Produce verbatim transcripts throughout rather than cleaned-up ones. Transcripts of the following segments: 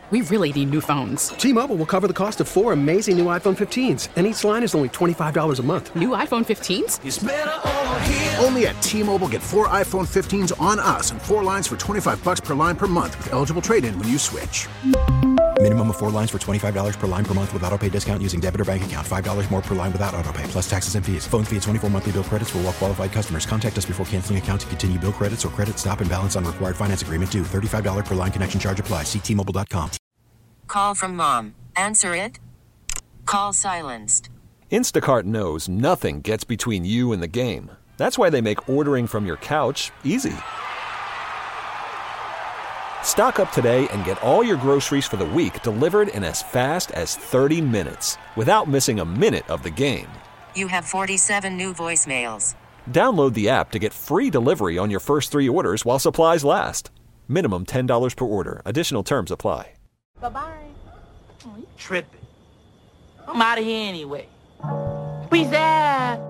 We really need new phones. T-Mobile will cover the cost of four amazing new iPhone fifteens, and each line is only twenty-five dollars a month. New iPhone fifteens? It's better over here. Only at T-Mobile, get four iPhone fifteens on us and four lines for twenty-five dollars per line per month with eligible trade-in when you switch. Minimum of four lines for twenty-five dollars per line per month with autopay discount using debit or bank account. five dollars more per line without autopay, plus taxes and fees. Phone fee at twenty-four monthly bill credits for well-qualified customers. Contact us before canceling account to continue bill credits or credit stop and balance on required finance agreement due. thirty-five dollars per line connection charge applies. See T Mobile dot com. Call from mom. Answer it. Call silenced. Instacart knows nothing gets between you and the game. That's why they make ordering from your couch easy. Stock up today and get all your groceries for the week delivered in as fast as thirty minutes without missing a minute of the game. You have forty-seven new voicemails. Download the app to get free delivery on your first three orders while supplies last. Minimum ten dollars per order. Additional terms apply. Bye-bye. Oh, you tripping. I'm out of here anyway. Peace out.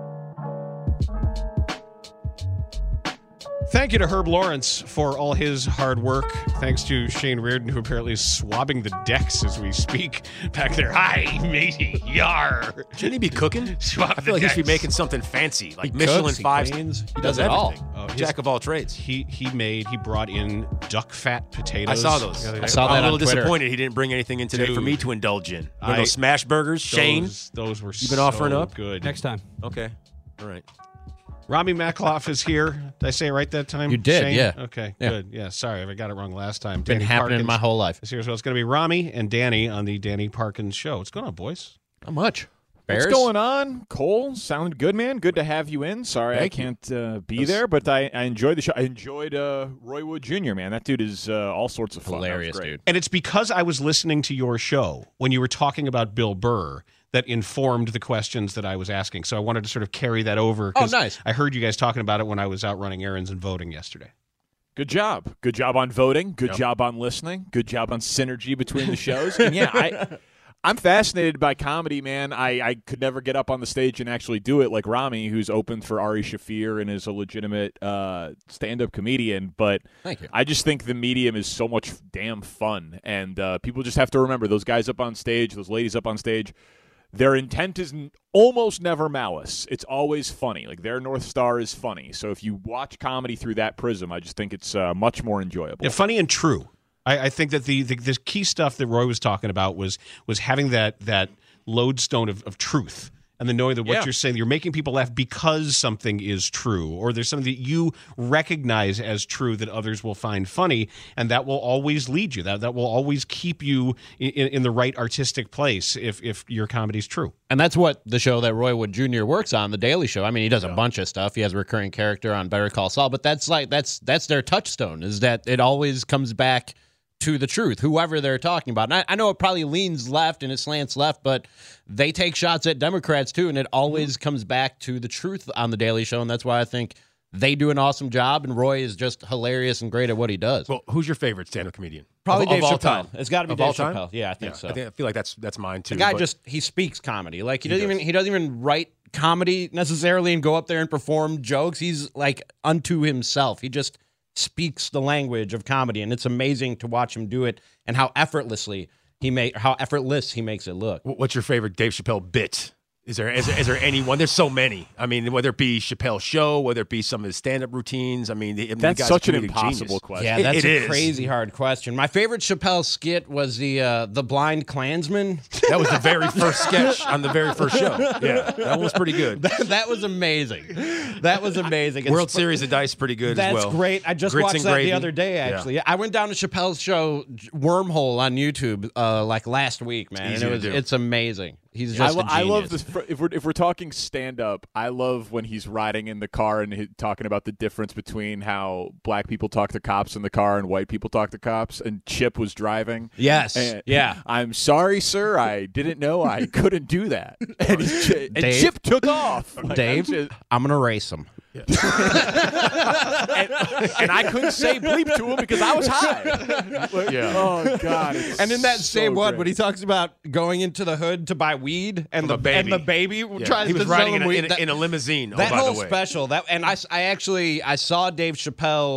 Thank you to Herb Lawrence for all his hard work. Thanks to Shane Reardon, who apparently is swabbing the decks as we speak back there. Hi, matey. Yar. Shouldn't he be cooking? Swab I feel like decks. he should be making something fancy, like He Michelin cooks, he five. cleans, He does it all. Oh, his- Jack of all trades. He he made, he brought in duck fat potatoes. I saw those. the other I day. saw that. I'm a little on Twitter. disappointed he didn't bring anything in today Dude. for me to indulge in. I- I, those smash burgers, Shane. Those, those were You've been so offering up? good. Next time. Okay. All right. Rami Makloff is here. Did I say it right that time? You did, Shane? yeah. Okay, Yeah. good. Yeah, sorry if I got it wrong last time. Been Danny happening Parkins my whole life. is here as well. It's going to be Rami and Danny on the Danny Parkins Show. What's going on, boys? Not much. Bears? What's going on, Cole? Sounded good, man. Good to have you in. Sorry Thank I can't uh, be there, but I, I enjoyed the show. I enjoyed uh, Roy Wood Junior, man. That dude is uh, all sorts of fun. That was Hilarious, great. dude. And it's because I was listening to your show when you were talking about Bill Burr that informed the questions that I was asking. So I wanted to sort of carry that over. 'cause Oh, nice. I heard you guys talking about it when I was out running errands and voting yesterday. Good job. Good job on voting. Good Yep. job on listening. Good job on synergy between the shows. And yeah, I, I'm fascinated by comedy, man. I, I could never get up on the stage and actually do it like Rami, who's opened for Ari Shaffir and is a legitimate uh, stand-up comedian. But Thank you. I just think the medium is so much damn fun. And uh, people just have to remember those guys up on stage, those ladies up on stage, their intent is n- almost never malice. It's always funny. Like, their North Star is funny. So if you watch comedy through that prism, I just think it's uh, much more enjoyable. Yeah, funny and true. I, I think that the, the the key stuff that Roy was talking about was was having that that lodestone of, of truth. And then knowing that what Yeah. you're saying, you're making people laugh because something is true, or there's something that you recognize as true that others will find funny, and that will always lead you. That that will always keep you in, in the right artistic place if if your comedy's true. And that's what the show that Roy Wood Junior works on, The Daily Show. I mean, he does a bunch of stuff. He has a recurring character on Better Call Saul, but that's like that's that's their touchstone, is that it always comes back to the truth, whoever they're talking about. And I, I know it probably leans left and it slants left, but they take shots at Democrats too, and it always comes back to the truth on The Daily Show, and that's why I think they do an awesome job, and Roy is just hilarious and great at what he does. Well, who's your favorite stand-up comedian? Probably of, Dave of all Chappelle. time. It's got to be Of Dave all time? Chappelle. Yeah, I think Yeah, so. I, think, I feel like that's that's mine too. The guy but- just he speaks comedy. Like he, He doesn't does. even he doesn't even write comedy necessarily and go up there and perform jokes. He's like unto himself. He just speaks the language of comedy, and it's amazing to watch him do it and how effortlessly he make how effortless he makes it look. What's your favorite Dave Chappelle bit? Is there is there, is there any one? There's so many. I mean, whether it be Chappelle's show, whether it be some of his stand-up routines. I mean, the, I mean, the That's guy's such a an comedic impossible genius. question. Yeah, It- that's it a is. crazy hard question. My favorite Chappelle skit was the uh, the blind Klansman. That was the very first sketch on the very first show. Yeah, that one was pretty good. that, that was amazing. That was amazing. It's World fu- Series of Dice, pretty good That's as well. great. I just Grits watched and that gravy. the other day, Yeah. actually. I went down to Chappelle's show Wormhole on YouTube uh, like last week, man. Easy and it to was do. it's amazing. He's I, just lo- a I love genius. this. If we're if we're talking stand up, I love when he's riding in the car and he, talking about the difference between how black people talk to cops in the car and white people talk to cops. And Chip was driving. Yes. And, Yeah. I'm sorry, sir. I didn't know I couldn't do that. And, he's, and Dave? Chip took off. Like, Dave, I'm just- I'm gonna race him. and, and I couldn't say bleep to him because I was high. Like, Yeah. Oh God. it's And in that so same one, great. when he talks about going into the hood to buy weed, and the From a baby. and the baby Yeah. tries he was to riding sell in him a, weed, in, a, that, in a limousine. that oh, by whole the way. special. That and I, I actually I saw Dave Chappelle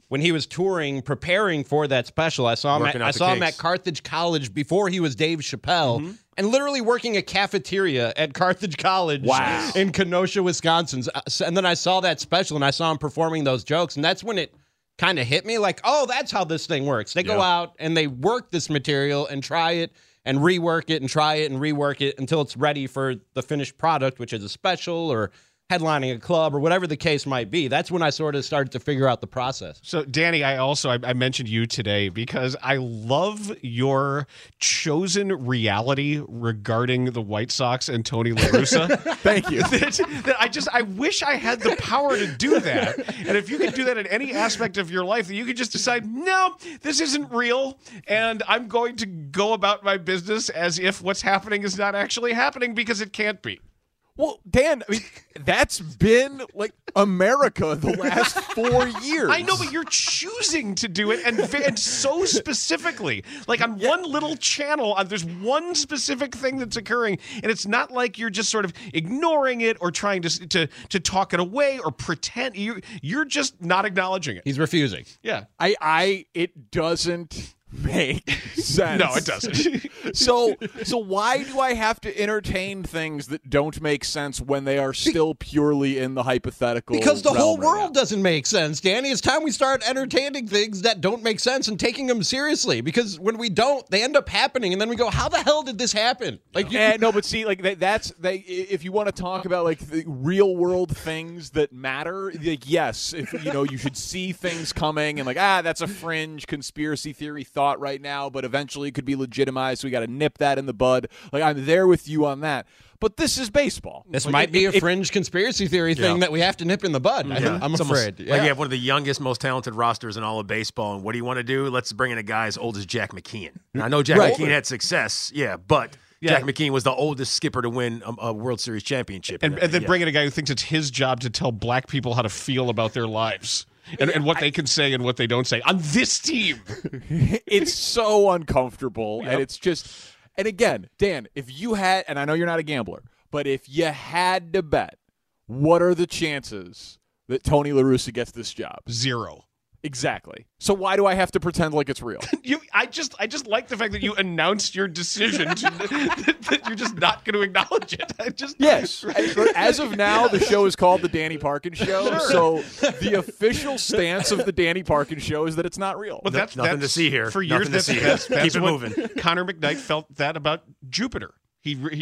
when he was touring, preparing for that special. I saw him. At, I saw him at Carthage College before he was Dave Chappelle, mm-hmm. and literally working a cafeteria at Carthage College wow. in Kenosha, Wisconsin. And then I saw that special, and I saw him performing those jokes, and that's when it kind of hit me. Like, oh, that's how this thing works. They go yeah. out and they work this material and try it and rework it and try it and rework it until it's ready for the finished product, which is a special or headlining a club or whatever the case might be. That's when I sort of started to figure out the process. So, Danny, I also I, I mentioned you today because I love your chosen reality regarding the White Sox and Tony La Russa. Thank you. that, that I just I wish I had the power to do that. And if you could do that in any aspect of your life, that you could just decide, no, this isn't real, and I'm going to go about my business as if what's happening is not actually happening because it can't be. Well, Dan, I mean, that's been like America the last four years. I know, but you're choosing to do it, and, and so specifically. Like on yeah. one little channel, uh, there's one specific thing that's occurring, and it's not like you're just sort of ignoring it or trying to to to talk it away or pretend. You you're just not acknowledging it. He's refusing. Yeah, I I it doesn't make sense. No, it doesn't. so so why do I have to entertain things that don't make sense when they are still purely in the hypothetical? Because the whole right world now? doesn't make sense, Danny. It's time we start entertaining things that don't make sense and taking them seriously. Because when we don't, they end up happening, and then we go, "How the hell did this happen?" Like, you, no, but see, like that, that's they. If you want to talk about like the real world things that matter, like yes, if you know, you should see things coming and like ah, that's a fringe conspiracy theory thought right now, but eventually it could be legitimized, so we got to nip that in the bud. Like, I'm there with you on that. But this is baseball. This like, might it, be a it, fringe conspiracy thery thing yeah. that we have to nip in the bud. Yeah. I'm it's afraid. Almost, yeah. Like you have one of the youngest, most talented rosters in all of baseball, and what do you want to do? Let's bring in a guy as old as Jack McKeon. Now, I know Jack right. McKeon had success, yeah, but yeah. Jack McKeon was the oldest skipper to win a, a World Series championship. And, and, and then yeah. bring in a guy who thinks it's his job to tell black people how to feel about their lives. And, and what I, they can say and what they don't say on this team. It's so uncomfortable, yep. and it's just. And again, Dan, if you had, and I know you're not a gambler, but if you had to bet, what are the chances that Tony La Russa gets this job? Zero. Exactly. So why do I have to pretend like it's real? you, I just, I just like the fact that you announced your decision to, that, that you're just not going to acknowledge it. I just yes. As of now, the show is called the Danny Parkins Show. Sure. So the official stance of the Danny Parkins Show is that it's not real. Well, that's no, nothing that's, to see here. For years, nothing that's, to see that's, that's, that's Keep it what moving. Connor McKnight felt that about Jupiter. He he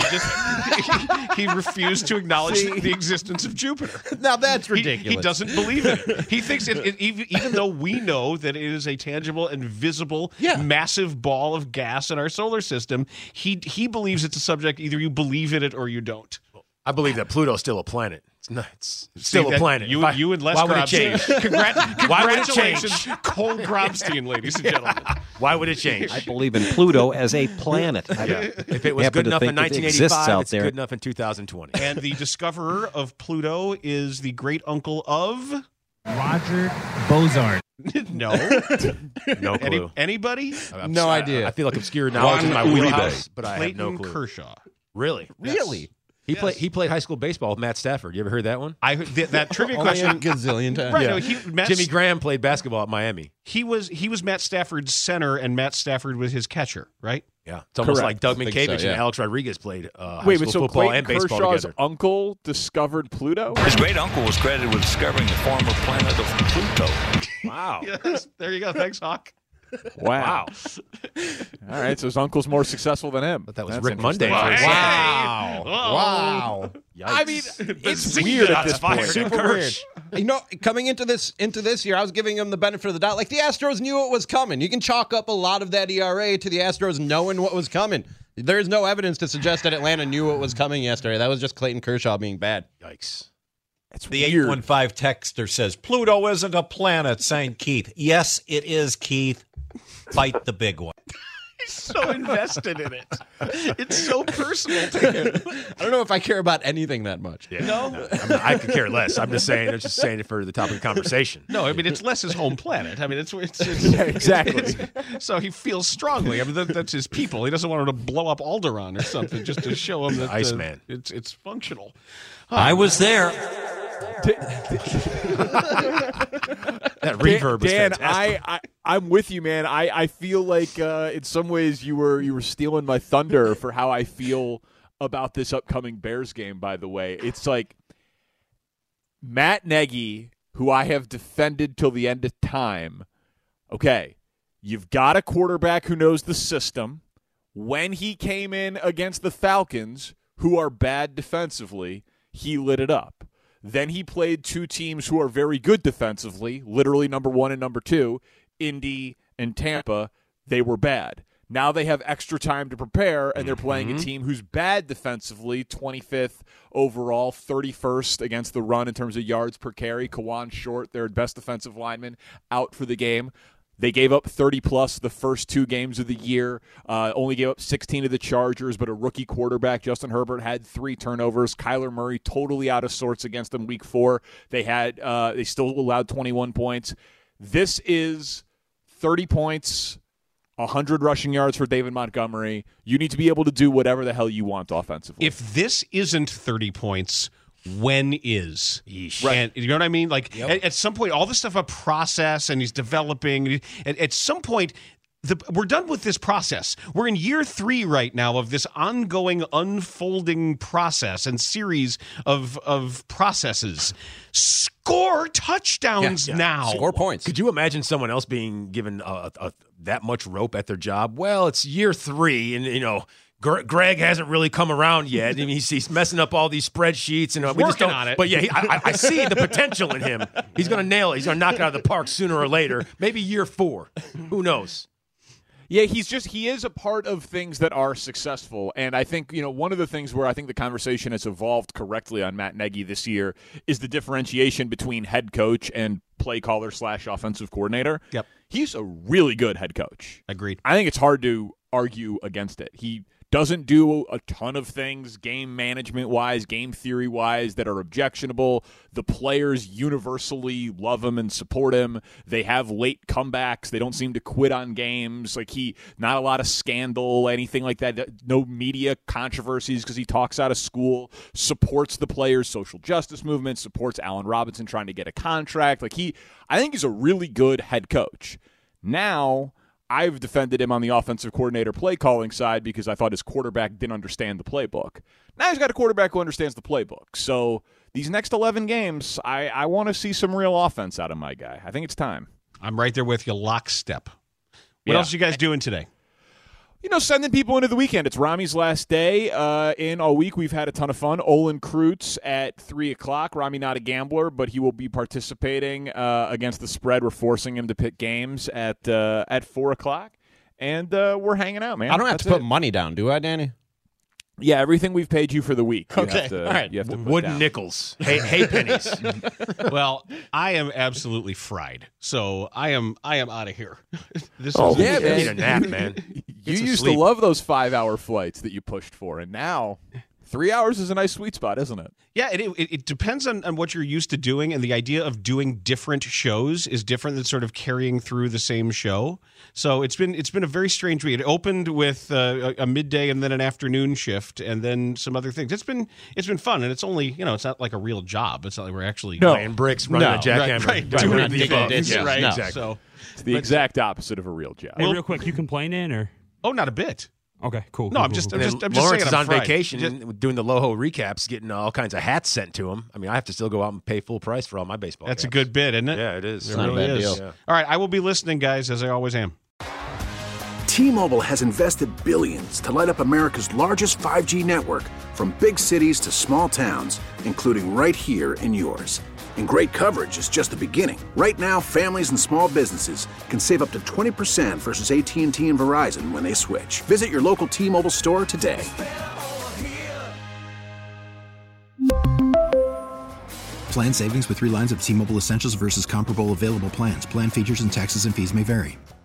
just he, he refused to acknowledge See? the existence of Jupiter. Now that's ridiculous. He, he doesn't believe in it. He thinks it, it even, even though we know that it is a tangible and visible, yeah. massive ball of gas in our solar system, he he believes it's a subject. Either you believe in it or you don't. I believe that Pluto's still a planet. It's not. It's still See, a planet. You, I, you and Les why would it Grobstein. change? Congrat- Why would it congratulations, change? Cole Grobstein, ladies and gentlemen. Why would it change? I believe in Pluto as a planet. Yeah. If it was good enough in nineteen eighty-five, it's good enough in two thousand twenty. And the discoverer of Pluto is the great uncle of Roger Bozard. No. No clue. Any, anybody? I'm no sorry. idea. I feel like obscure knowledge in my wheelhouse, but I Clayton have no clue. Kershaw. Really? Really? Yes. He yes. played. He played high school baseball with Matt Stafford. You ever heard that one? I heard th- that trivia Only question. a gazillion times. Right. Yeah. No, he, Matt Jimmy Graham played basketball at Miami. He was he was Matt Stafford's center, and Matt Stafford was his catcher. Right. Yeah, it's almost Correct. like Doug Minkavich so, yeah. and Alex Rodriguez played uh, high Wait, school but so football Clayton and baseball Kershaw's together. uncle discovered Pluto? His great uncle was credited with discovering the former planet of Pluto. Wow. Yes. There you go. Thanks, Hawk. Wow. All right, so his uncle's more successful than him. But that was That's Rick Monday. Wow. Wow. Whoa. Wow. Yikes. I mean, it's Zinged weird at shots this fired. point. Super weird. You know, coming into this into this year, I was giving them the benefit of the doubt. Like the Astros knew it was coming. You can chalk up a lot of that E R A to the Astros knowing what was coming. There is no evidence to suggest that Atlanta knew what was coming yesterday. That was just Clayton Kershaw being bad. Yikes. It's the weird. eight one five texter says, Pluto isn't a planet, Saint Keith. Yes, it is, Keith. Fight the big one. He's so invested in it. It's so personal to him. I don't know if I care about anything that much. Yeah. No? I'm not, I could care less. I'm just saying. I'm just saying it for the topic of conversation. No, I mean, it's less his home planet. I mean, it's, it's, it's Yeah, exactly. it's- so he feels strongly. I mean, that, that's his people. He doesn't want him to blow up Alderaan or something just to show him that uh, Iceman. it's it's functional. I was there. That reverb was Dan, fantastic. I, I, I'm with you, man. I, I feel like uh, in some ways you were you were stealing my thunder for how I feel about this upcoming Bears game, by the way. It's like Matt Nagy, who I have defended till the end of time. Okay, you've got a quarterback who knows the system. When he came in against the Falcons, who are bad defensively, he lit it up. Then he played two teams who are very good defensively, literally number one and number two, Indy and Tampa. They were bad. Now they have extra time to prepare, and they're playing Mm-hmm. a team who's bad defensively, twenty-fifth overall, thirty-first against the run in terms of yards per carry. Kawan Short, their best defensive lineman, out for the game. They gave up thirty-plus the first two games of the year, uh, only gave up sixteen to the Chargers, but a rookie quarterback, Justin Herbert, had three turnovers. Kyler Murray totally out of sorts against them week four. They had uh, they still allowed twenty-one points. This is thirty points, one hundred rushing yards for David Montgomery. You need to be able to do whatever the hell you want offensively. If this isn't thirty points, when is? Right. And you know what I mean? Like at, at some point, all this stuff about process and he's developing. And he, at, at some point, the, we're done with this process. We're in year three right now of this ongoing, unfolding process and series of of processes. Score touchdowns Yeah, yeah. now. Score points. Could you imagine someone else being given a, a, that much rope at their job? Well, it's year three, and you know. Greg hasn't really come around yet. I mean, he's, he's messing up all these spreadsheets, and uh, we just working don't. on it. But yeah, he, I, I see the potential in him. He's going to nail it. He's going to knock it out of the park sooner or later. Maybe year four. Who knows? Yeah, he's just he is a part of things that are successful. And I think, you know, one of the things where I think the conversation has evolved correctly on Matt Nagy this year is the differentiation between head coach and play caller slash offensive coordinator. Yep. He's a really good head coach. Agreed. I think it's hard to argue against it. He doesn't do a ton of things game management-wise, game theory-wise that are objectionable. The players universally love him and support him. They have late comebacks. They don't seem to quit on games. Like he, not a lot of scandal, anything like that. No media controversies because he talks out of school, supports the players' social justice movement, supports Allen Robinson trying to get a contract. Like he, I think he's a really good head coach. Now, I've defended him on the offensive coordinator play calling side because I thought his quarterback didn't understand the playbook. Now he's got a quarterback who understands the playbook. So these next eleven games, I, I want to see some real offense out of my guy. I think it's time. I'm right there with you, lockstep. What Yeah. else are you guys doing today? You know, sending people into the weekend. It's Rami's last day uh, in all week. We've had a ton of fun. Olin Kreutz at three o'clock. Rami not a gambler, but he will be participating uh, against the spread. We're forcing him to pick games at uh, at four o'clock. And uh, we're hanging out, man. I don't have That's to put it. money down, do I, Danny? Yeah, everything we've paid you for the week. You Okay. have to, All right. You have to put Wooden down. nickels, hay, hay pennies. Well, I am absolutely fried, so I am I am out of here. This Oh, is yeah, You man. need a nap, man. You Get some used sleep. to love those five-hour flights that you pushed for, and now three hours is a nice sweet spot, isn't it? Yeah, it, it, it depends on, on what you're used to doing, and the idea of doing different shows is different than sort of carrying through the same show. So it's been it's been a very strange week. It opened with uh, a, a midday and then an afternoon shift, and then some other things. It's been it's been fun, and it's only you know it's not like a real job. It's not like we're actually No. Laying bricks, running No. a jackhammer, right, right, doing we're not the taking above. days, Yeah, right? exactly. So It's the exact opposite of a real job. Hey, real quick, you complaining or? oh, not a bit. Okay, cool. No, cool, I'm cool, just cool. I'm And just I'm just Lawrence saying is I'm on fried. vacation Just- doing the Loho recaps, getting all kinds of hats sent to him. I mean, I have to still go out and pay full price for all my baseball That's a caps. good bit, isn't it? Yeah, it is. It It's not a really bad is. deal. Yeah. All right, I will be listening, guys, as I always am. T-Mobile has invested billions to light up America's largest five G network, from big cities to small towns, including right here in yours. And great coverage is just the beginning. Right now, families and small businesses can save up to twenty percent versus A T and T and Verizon when they switch. Visit your local T-Mobile store today. Plan savings with three lines of T-Mobile Essentials versus comparable available plans. Plan features and taxes and fees may vary.